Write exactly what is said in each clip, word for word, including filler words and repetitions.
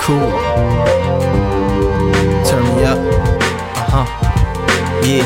Cool. Turn me up. Uh-huh. Yeah.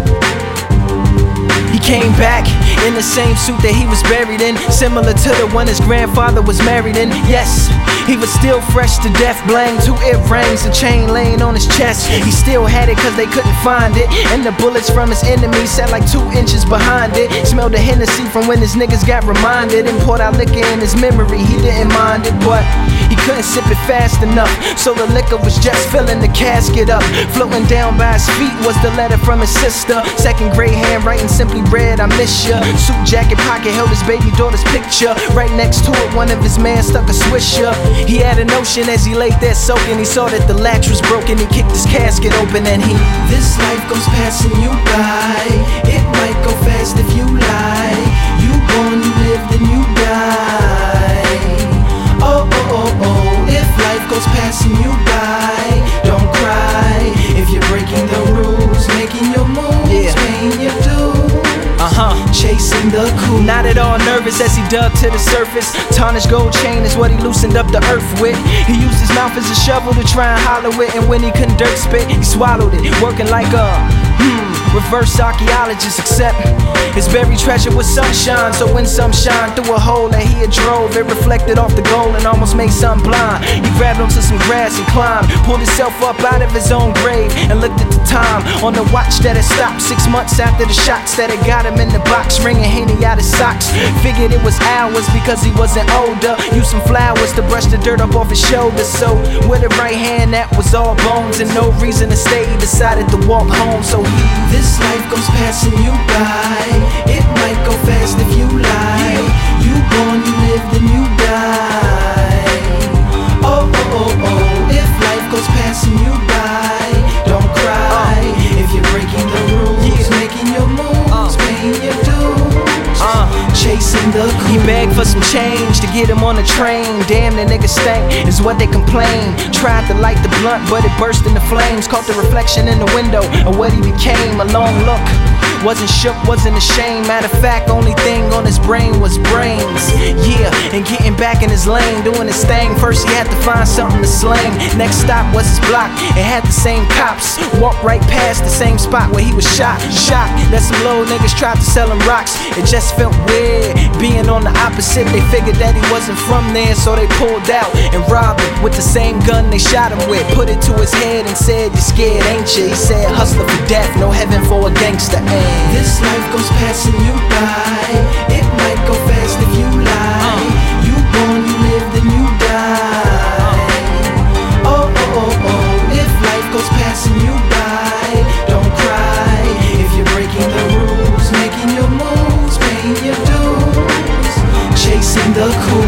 He came back in the same suit that he was buried in, similar to the one his grandfather was married in. Yes, he was still fresh to death, blamed two earrings, a chain laying on his chest. He still had it cause they couldn't find it, and the bullets from his enemies sat like two inches behind it. Smelled the Hennessy from when his niggas got reminded, and poured out liquor in his memory. He didn't mind it, but he couldn't sip it fast enough, so the liquor was just filling the casket up. Floating down by his feet was the letter from his sister, second grade handwriting, simply read, I miss ya. Suit jacket pocket held his baby daughter's picture. Right next to it, one of his men stuck a swisher. He had a notion as he laid there soaking. He saw that the latch was broken. He kicked his casket open and he, this life goes passing you by. It might go fast if you lie. You born, you live, then you die. Oh, oh, oh, oh. If life goes passing you by, don't cry. If you're breaking the rules, making your moves, yeah, paying your dues, uh-huh, chasing the cool. Not at all nervous as he dug to the surface. Tarnished gold chain is what he loosened up the earth with. He used his mouth as a shovel to try and hollow it, and when he couldn't dirt spit, he swallowed it, working like a hmm, reverse archaeologist. Except his buried treasure was sunshine, so when some shine through a hole that he had drove, it reflected off the gold and almost made some blind. He grabbed onto some grass and climbed, pulled himself up out of his own grave, and looked at the time on the watch that had stopped six months after the shots that had got him in the box, wringing Henny out his socks. Figured it was hours because he wasn't older. Used some flowers to brush the dirt up off his shoulders. So with a right hand that was all bones and no reason to stay, he decided to walk home. So he, this life goes passing you by. It might go fast if you lie. You born, you live, then you die. Oh, oh, oh, oh. If life goes passing you by, don't cry. uh, If you're breaking the rules, yeah, making your moves, uh, paying your dues, uh, chasing the cool. He begged for some change to get him on the train. Damn, the nigga stank is what they complain. Tried to light the blunt but it burst into flames. Caught the reflection in the window of what he became. A long look, wasn't shook, wasn't ashamed. Matter of fact, only thing on his brain was brains. Yeah, and getting back in his lane, doing his thing. First he had to find something to sling. Next stop was his block, it had the same cops. Walked right past the same spot where he was shot. Shocked that some little niggas tried to sell him rocks. It just felt weird being on the opposite. They figured that he wasn't from there, so they pulled out and robbed him with the same gun they shot him with. Put it to his head and said, you're scared, ain't you? He said, hustler for death, no heaven for a gangster. And this life goes passing you by. It might go fast if you lie. You born, you live, then you die. Oh, oh, oh, oh. If life goes passing you by, don't cry. If you're breaking the rules, making your moves, paying your dues, chasing the cool.